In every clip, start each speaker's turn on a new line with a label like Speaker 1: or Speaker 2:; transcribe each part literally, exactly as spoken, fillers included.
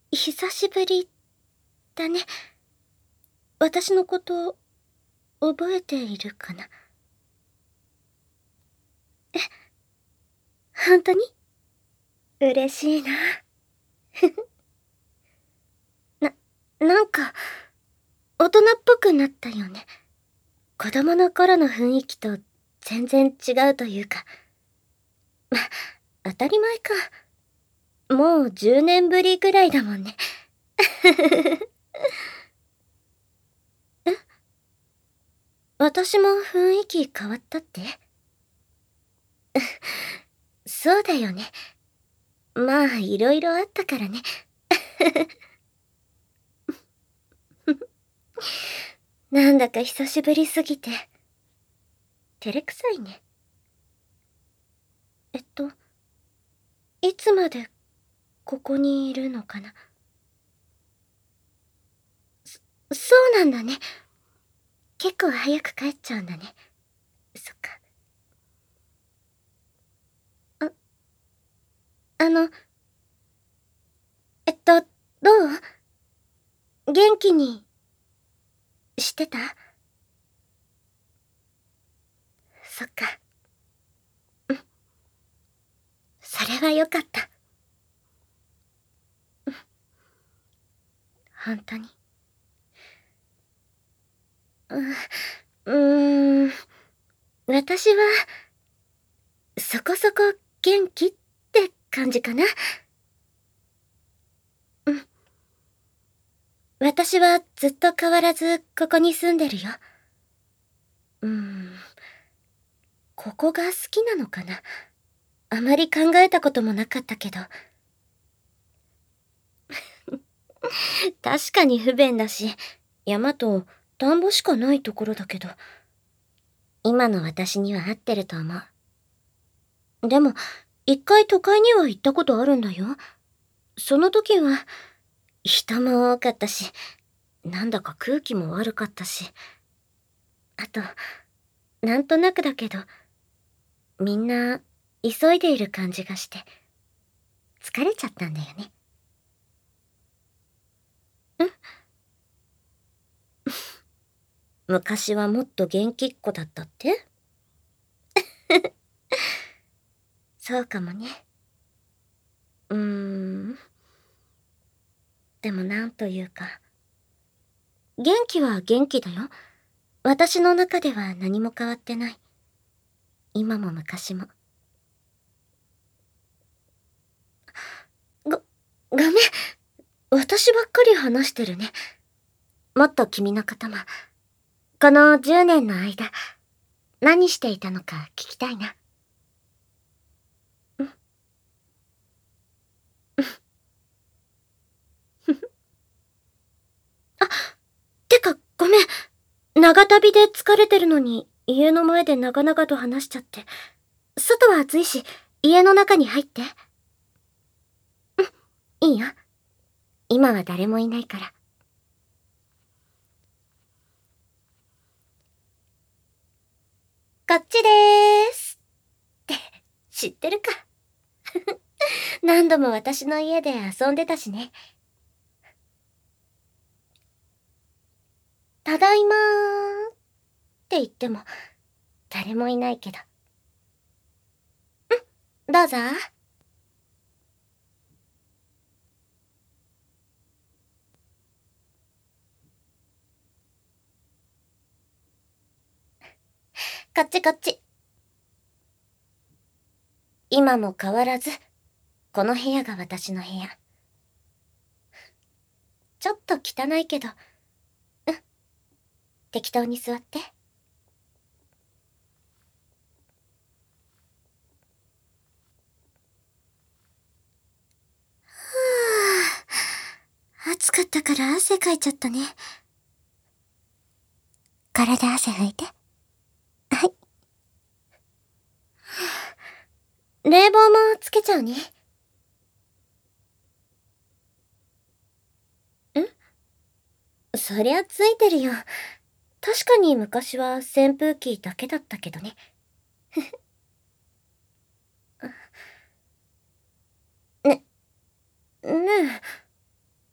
Speaker 1: 久しぶりだね。私のこと覚えているかな？え、本当に？嬉しいな。な、なんか、大人っぽくなったよね。子供の頃の雰囲気と全然違うというか。ま、当たり前か。もうじゅうねんぶりぐらいだもんね。え？私も雰囲気変わったって？そうだよね。まあ、いろいろあったからね。なんだか久しぶりすぎて、照れくさいね。えっと、いつまでここにいるのかな？そ、そうなんだね。結構早く帰っちゃうんだね。そっか。あ、あの、えっと、どう？元気にしてた？そっか。うん。それはよかった。うん。本当に。う、うーん。私は、そこそこ元気って感じかな。うん。私はずっと変わらずここに住んでるよ。うーん。ここが好きなのかな？あまり考えたこともなかったけど。確かに不便だし、山と田んぼしかないところだけど、今の私には合ってると思う。でも、一回都会には行ったことあるんだよ。その時は、人も多かったし、なんだか空気も悪かったし。あと、なんとなくだけど、みんな急いでいる感じがして、疲れちゃったんだよね。ん？昔はもっと元気っ子だったって？そうかもね。うーん。でもなんというか、元気は元気だよ。私の中では何も変わってない。今も昔も。ご、ごめん。私ばっかり話してるね。もっと君のことも、このじゅうねんの間、何していたのか聞きたいな。うん。あ、てかごめん。長旅で疲れてるのに、家の前で長々と話しちゃって。外は暑いし、家の中に入って。うん、いいよ。今は誰もいないから。こっちでーす。って知ってるか？何度も私の家で遊んでたしね。ただいまーって言っても、誰もいないけど。うん、どうぞ。こっちこっち。今も変わらず、この部屋が私の部屋。ちょっと汚いけど、うん、適当に座って。はあ、暑かったから汗かいちゃったね。体汗拭いて。はい。冷房もつけちゃうね。ん？そりゃついてるよ。確かに昔は扇風機だけだったけどね。ね、ねえ。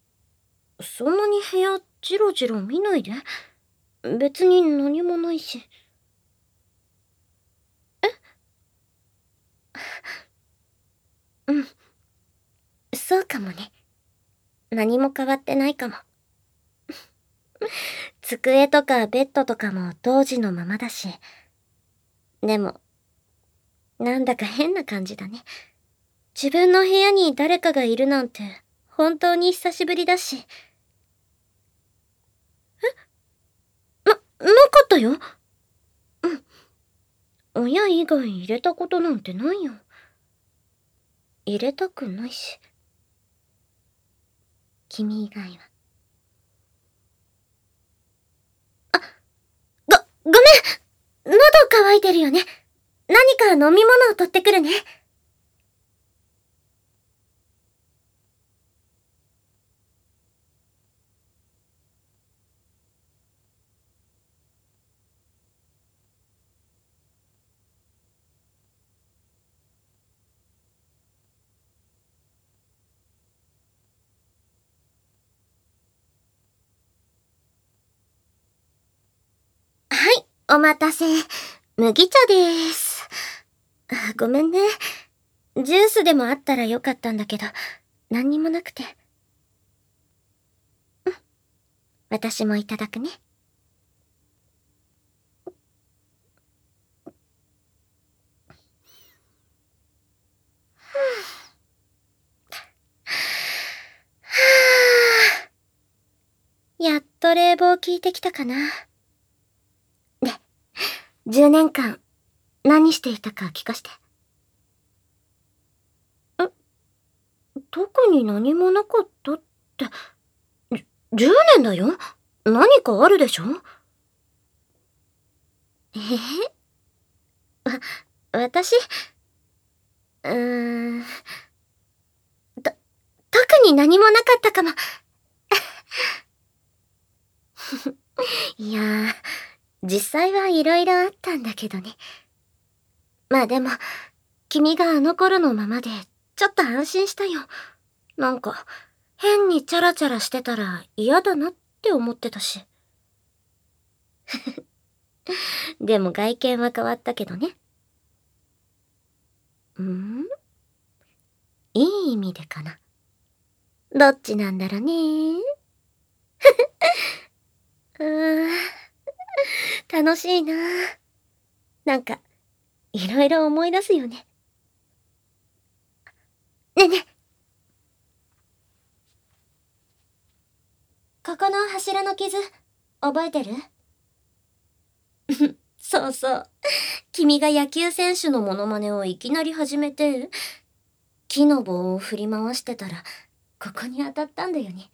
Speaker 1: そんなに部屋ジロジロ見ないで。別に何もないし。えうん。そうかもね。何も変わってないかも。机とかベッドとかも当時のままだし。でも、なんだか変な感じだね。自分の部屋に誰かがいるなんて、本当に久しぶりだし。えな、なかったよ。うん。親以外入れたことなんてないよ。入れたくないし。君以外は。あ、ご、ごめん。喉乾いてるよね。何か飲み物を取ってくるね。はい、お待たせ。麦茶でーす。あ、ごめんね。ジュースでもあったらよかったんだけど、何にもなくて。うん。私もいただくね。はぁ。やっと冷房効いてきたかな。で、じゅうねんかん何していたか聞かして。え、特に何もなかったって、じじゅうねんだよ。何かあるでしょ？ええわ、私、うーん、と、特に何もなかったかも。いやー、実際はいろいろあったんだけどね。まあでも、君があの頃のままで、ちょっと安心したよ。なんか、変にチャラチャラしてたら嫌だなって思ってたし。でも外見は変わったけどね。ん？いい意味でかな。どっちなんだろうね。うーん、楽しいな。なんか、いろいろ思い出すよね。ねえねえ。ここの柱の傷、覚えてる？そうそう。君が野球選手のモノマネをいきなり始めて、木の棒を振り回してたら、ここに当たったんだよね。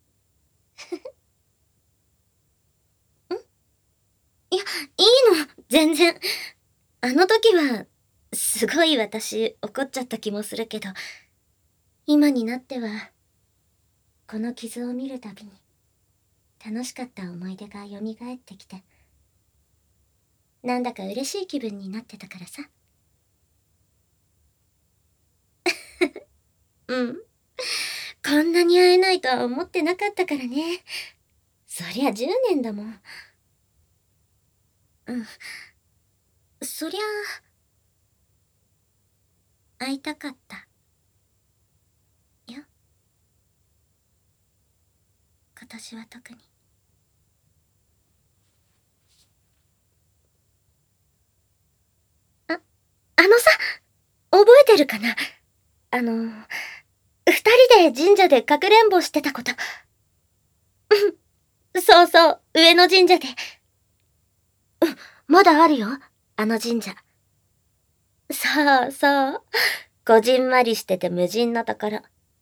Speaker 1: ん？いや、いいの、全然。あの時は、すごい私怒っちゃった気もするけど、今になっては、この傷を見るたびに、楽しかった思い出が蘇ってきて、なんだか嬉しい気分になってたからさ。うん。こんなに会えないとは思ってなかったからね。そりゃじゅうねんだもん。うん。そりゃ、会いたかった。よ。今年は特に。あ、あのさ、覚えてるかな？あの、二人で神社でかくれんぼしてたこと。うん。そうそう、上野神社で。うん、まだあるよ、あの神社。そうそう。こじんまりしてて無人なところ。ん？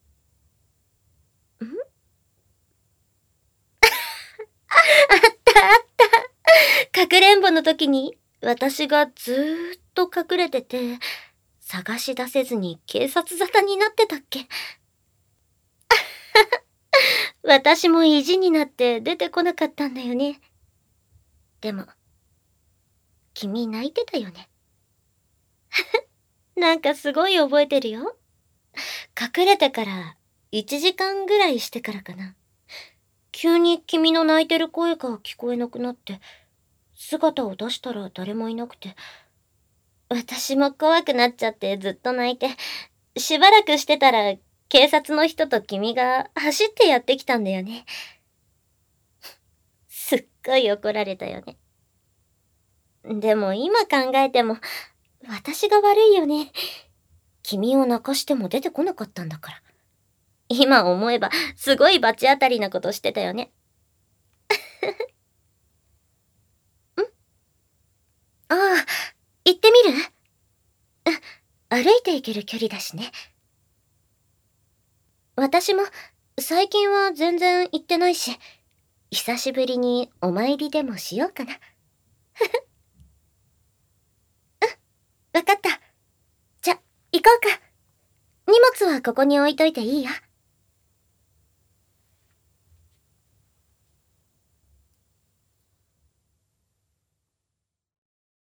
Speaker 1: あったあった。かくれんぼの時に、私がずーっと隠れてて、探し出せずに警察沙汰になってたっけ？私も意地になって出てこなかったんだよね。でも、君泣いてたよね。なんかすごい覚えてるよ。隠れてからいちじかんぐらいしてからかな。 急に君の泣いてる声が聞こえなくなって、姿を出したら誰もいなくて、私も怖くなっちゃってずっと泣いて、しばらくしてたら警察の人と君が走ってやってきたんだよね。すっごい怒られたよね。でも今考えても、私が悪いよね。君を泣かしても出てこなかったんだから。今思えば、すごい罰当たりなことしてたよね。んああ、行ってみる？歩いて行ける距離だしね。私も、最近は全然行ってないし、久しぶりにお参りでもしようかな。わかった。じゃ、行こうか。荷物はここに置いといていいよ。